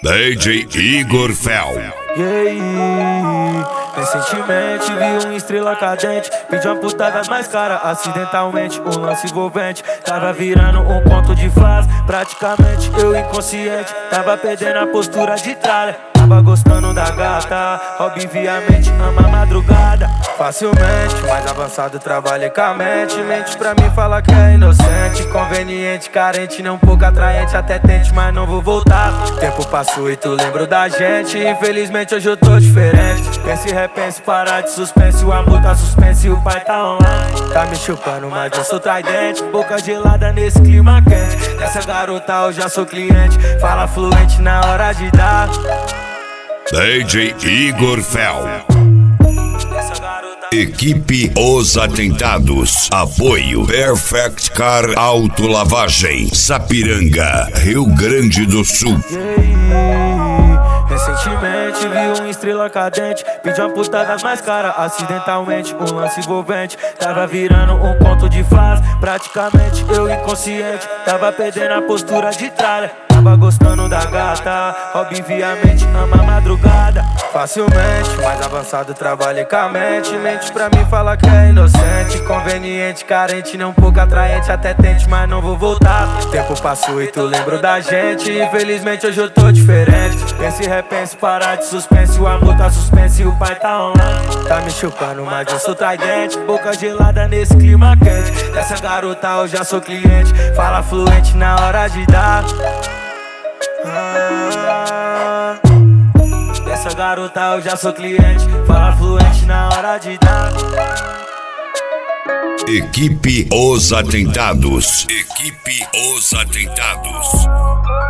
DJ Igor Fel. E aí, recentemente vi uma estrela cadente, pedi uma putada mais cara, acidentalmente, um lance envolvente. Tava virando um conto de fadas, praticamente eu inconsciente. Tava perdendo a postura de tralha, tava gostando da gata, obviamente ama a madrugada. Facilmente, mais avançado, trabalhei com a mente. Mente pra mim fala que é inocente, conveniente, carente, não um pouco atraente. Até tente, mas não vou voltar. Tempo passou e tu lembro da gente. Infelizmente hoje eu tô diferente. Pense e repense, parar de suspense. O amor tá suspense e o pai tá online. Tá me chupando, mas eu sou tridente. Boca gelada nesse clima quente. Dessa garota eu já sou cliente. Fala fluente na hora de dar. DJ Igor Fel. Equipe Os Atentados. Apoio Perfect Car Autolavagem, Sapiranga, Rio Grande do Sul. Recentemente vi uma estrela cadente, pedi uma putada mais cara, acidentalmente, um lance envolvente. Tava virando um conto de fadas, praticamente eu inconsciente. Tava perdendo a postura de tralha, tava gostando da gata, obviamente ama a madrugada. Facilmente, mais avançado, trabalhei com a mente. Mente pra mim fala que é inocente, conveniente, carente, não um pouco atraente. Até tente, mas não vou voltar. Tempo passou e tu lembro da gente. Infelizmente hoje eu tô diferente. Pense e repense, parar de suspense. O amor tá suspense e o pai tá online. Tá me chupando, mas eu sou tridente. Boca gelada nesse clima quente. Dessa garota eu já sou cliente. Fala fluente na hora de dar. Dessa garota eu já sou cliente. Fala fluente na hora de dar. Equipe Os Atentados. Equipe Os Atentados.